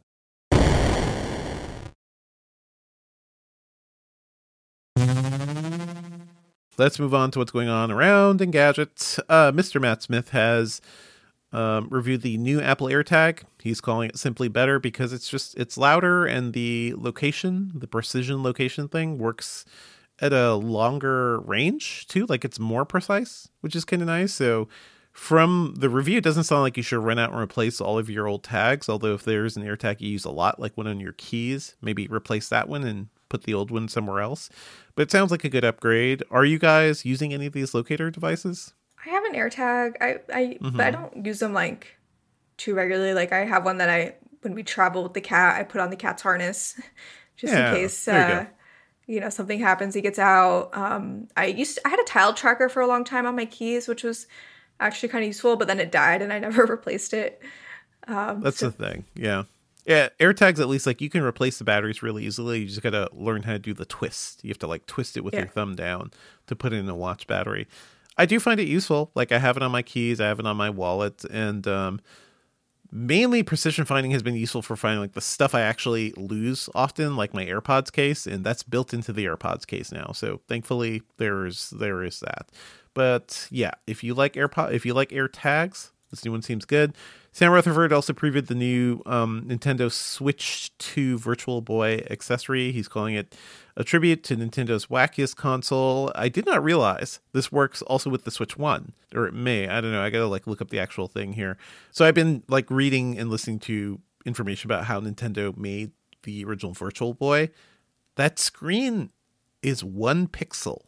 Let's move on to what's going on around Engadget. Uh, Mister Matt Smith has um, reviewed the new Apple AirTag. He's calling it simply better because it's just, it's louder, and the location, the precision location thing works at a longer range too. Like it's more precise, which is kind of nice. So from the review, it doesn't sound like you should run out and replace all of your old tags. Although if there's an AirTag you use a lot, like one on your keys, maybe replace that one and put the old one somewhere else. But it sounds like a good upgrade. Are you guys using any of these locator devices? I have an AirTag. I, I, mm-hmm. but I don't use them like too regularly. Like I have one that I, when we travel with the cat, I put on the cat's harness just yeah, in case, uh, you, you know, something happens, he gets out. Um, I used to, I had a tile tracker for a long time on my keys, which was actually kind of useful, but then it died and I never replaced it. Um, That's so. the thing. Yeah. Yeah, AirTags, at least, like, you can replace the batteries really easily. You just got to learn how to do the twist. You have to, like, twist it with yeah. your thumb down to put it in a watch battery. I do find it useful. Like, I have it on my keys. I have it on my wallet. And um, mainly precision finding has been useful for finding, like, the stuff I actually lose often, like my AirPods case. And that's built into the AirPods case now. So, thankfully, there's there is that. But, yeah, if you like AirPod, if you like AirTags, this new one seems good. Sam Rutherford also previewed the new um, Nintendo Switch two Virtual Boy accessory. He's calling it a tribute to Nintendo's wackiest console. I did not realize this works also with the Switch one, or it may. I don't know. I gotta like look up the actual thing here. So I've been like reading and listening to information about how Nintendo made the original Virtual Boy. That screen is one pixel.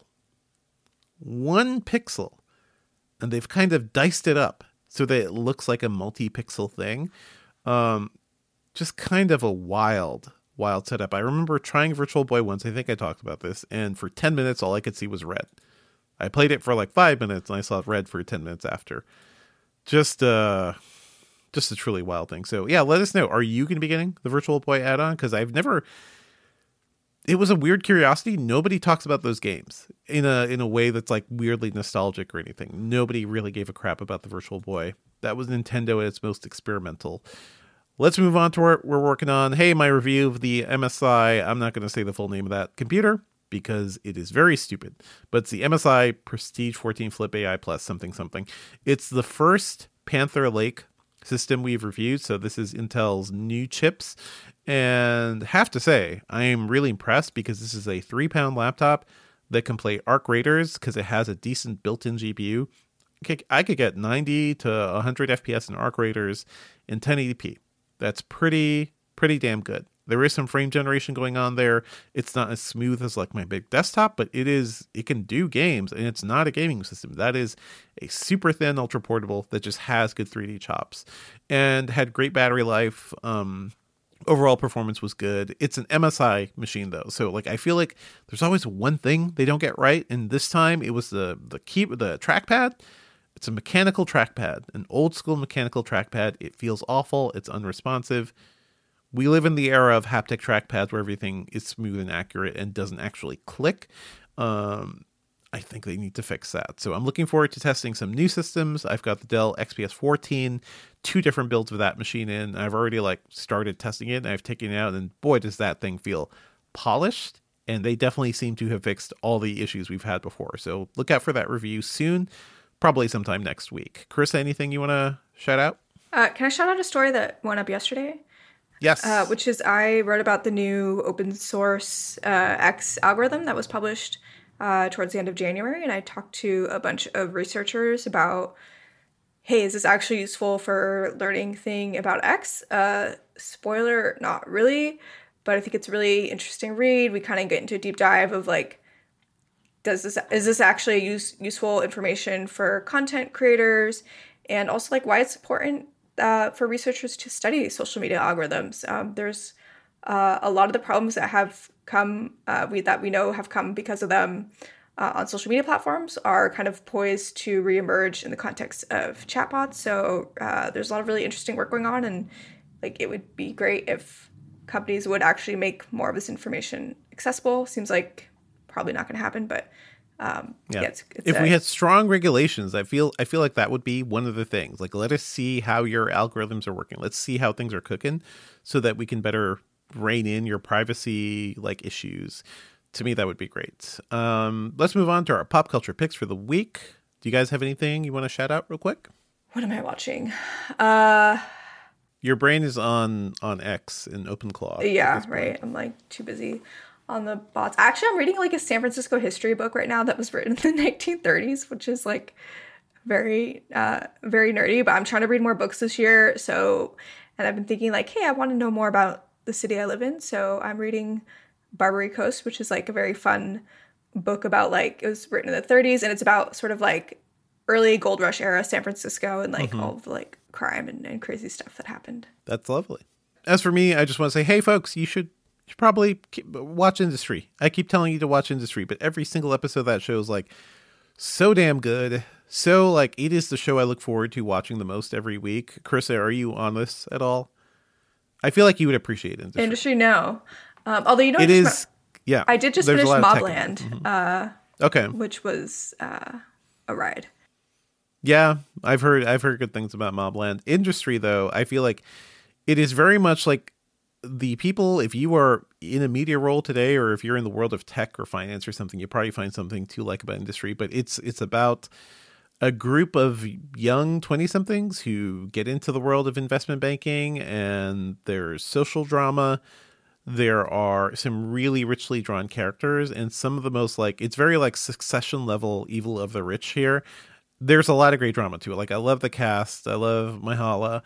One pixel. And they've kind of diced it up so that it looks like a multi-pixel thing. Um, just kind of a wild, wild setup. I remember trying Virtual Boy once. I think I talked about this. And for ten minutes, all I could see was red. I played it for like five minutes and I saw red for ten minutes after. Just, uh, just a truly wild thing. So yeah, let us know. Are you going to be getting the Virtual Boy add-on? Because I've never... It was a weird curiosity. Nobody talks about those games in a in a way that's like weirdly nostalgic or anything. Nobody really gave a crap about the Virtual Boy. That was Nintendo at its most experimental. Let's move on to what we're working on. Hey, my review of the M S I. I'm not going to say the full name of that computer because it is very stupid. But it's the M S I Prestige fourteen Flip A I Plus something something. It's the first Panther Lake system we've reviewed. So this is Intel's new chips. And have to say, I am really impressed because this is a three pound laptop that can play Arc Raiders because it has a decent built-in G P U. I could get ninety to one hundred F P S in Arc Raiders in ten eighty p. That's pretty, pretty damn good. There is some frame generation going on there. It's not as smooth as like my big desktop, but it is, it can do games, and it's not a gaming system. That is a super thin, ultra portable that just has good three D chops and had great battery life. Um, Overall performance was good. It's an M S I machine though, so like I feel like there's always one thing they don't get right, and this time it was the the key the trackpad. It's a mechanical trackpad, an old school mechanical trackpad. It feels awful. It's unresponsive. We live in the era of haptic trackpads where everything is smooth and accurate and doesn't actually click. Um, I think they need to fix that. So I'm looking forward to testing some new systems. I've got the Dell X P S fourteen, two different builds of that machine in. I've already like started testing it and I've taken it out, and boy, does that thing feel polished. And they definitely seem to have fixed all the issues we've had before. So look out for that review soon, probably sometime next week. Carissa, anything you want to shout out? Uh, can I shout out a story that went up yesterday? Yes. Uh, which is I wrote about the new open source uh, X algorithm that was published Uh, towards the end of January, and I talked to a bunch of researchers about, hey, is this actually useful for learning thing about X? Uh, spoiler, not really, but I think it's a really interesting read. We kind of get into a deep dive of like, does this is this actually use, useful information for content creators, and also like why it's important uh, for researchers to study social media algorithms. Um, there's uh, a lot of the problems that have come uh, we that we know have come because of them uh, on social media platforms are kind of poised to reemerge in the context of chatbots. So uh, there's a lot of really interesting work going on, and like it would be great if companies would actually make more of this information accessible. Seems like probably not going to happen, but um, yeah. yeah it's, it's if a, we had strong regulations, I feel I feel like that would be one of the things. Like, let us see how your algorithms are working. Let's see how things are cooking, so that we can better rein in your privacy like issues. To me, that would be great. Um, let's move on to our pop culture picks for the week. Do you guys have anything you want to shout out real quick? What am I watching? Uh, Your brain is on on X in OpenClaw. Yeah, right. I'm like too busy on the bots. Actually, I'm reading like a San Francisco history book right now that was written in the nineteen thirties, which is like very, uh, very nerdy. But I'm trying to read more books this year. So, and I've been thinking like, hey, I want to know more about the city I live in. So I'm reading Barbary Coast, which is like a very fun book about like, it was written in the thirties, and it's about sort of like early gold rush era San Francisco and like mm-hmm. all of the like crime and, and crazy stuff that happened. That's lovely. As for me, I just want to say, hey folks, you should, you should probably keep, watch Industry. I keep telling you to watch Industry, but every single episode of that show is like so damn good. So like it is the show I look forward to watching the most every week. Carissa, are you on this at all? I feel like you would appreciate Industry. Industry, no. Um, although you know, it is. Ma- yeah, I did just finish Mobland, mm-hmm. uh, okay, which was uh, a ride. Yeah, I've heard I've heard good things about Mobland. Industry, though, I feel like it is very much like the people, if you are in a media role today, or if you're in the world of tech or finance or something, you probably find something to like about Industry. But it's it's about a group of young twenty-somethings who get into the world of investment banking, and there's social drama. There are some really richly drawn characters, and some of the most like, it's very like Succession level Evil of the Rich here. There's a lot of great drama to it. Like, I love the cast. I love Myha'la.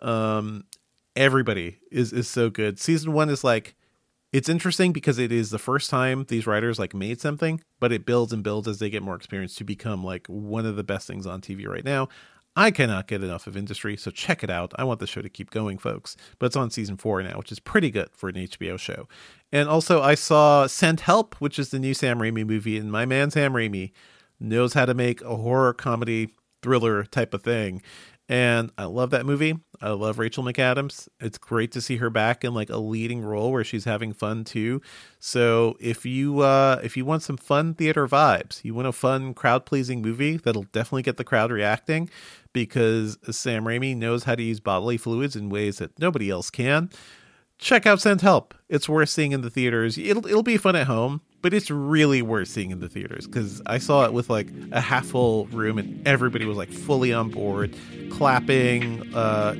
Um, everybody is, is so good. Season one is like, it's interesting because it is the first time these writers like made something, but it builds and builds as they get more experience to become like one of the best things on T V right now. I cannot get enough of Industry, so check it out. I want the show to keep going, folks. But it's on season four now, which is pretty good for an H B O show. And also I saw Send Help, which is the new Sam Raimi movie, and my man Sam Raimi knows how to make a horror comedy thriller type of thing. And I love that movie. I love Rachel McAdams. It's great to see her back in like a leading role where she's having fun too. So if you uh, if you want some fun theater vibes, you want a fun crowd pleasing movie that'll definitely get the crowd reacting, because Sam Raimi knows how to use bodily fluids in ways that nobody else can, check out Send Help. It's worth seeing in the theaters. It'll it'll be fun at home, but it's really worth seeing in the theaters, because I saw it with like a half full room and everybody was like fully on board, clapping, uh,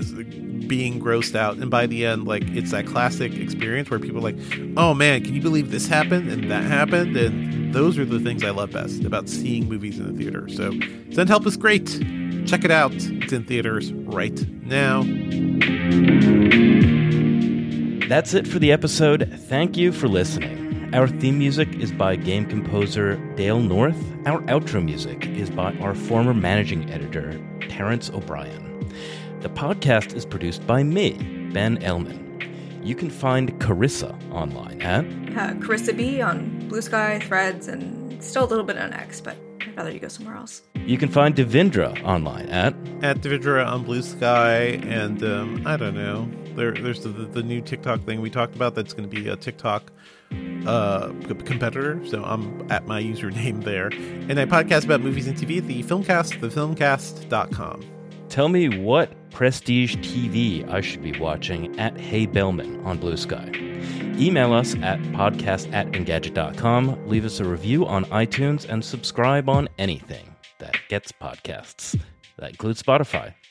being grossed out. And by the end, like, it's that classic experience where people are like, oh man, can you believe this happened and that happened? And those are the things I love best about seeing movies in the theater. So Send Help is great. Check it out. It's in theaters right now. That's it for the episode. Thank you for listening. Our theme music is by game composer Dale North. Our outro music is by our former managing editor, Terrence O'Brien. The podcast is produced by me, Ben Ellman. You can find Carissa online at... Uh, Carissa B on Blue Sky, Threads, and still a little bit on X, but I'd rather you go somewhere else. You can find Devindra online at... At Devindra on Blue Sky, and um, I don't know. There, there's the, the new TikTok thing we talked about that's going to be a TikTok uh, competitor. So I'm at my username there. And I podcast about movies and T V at the Filmcast, the filmcast dot com. Tell me what prestige T V I should be watching at Hey Bellman on Blue Sky. Email us at podcast at engadget dot com. Leave us a review on iTunes and subscribe on anything that gets podcasts. That includes Spotify.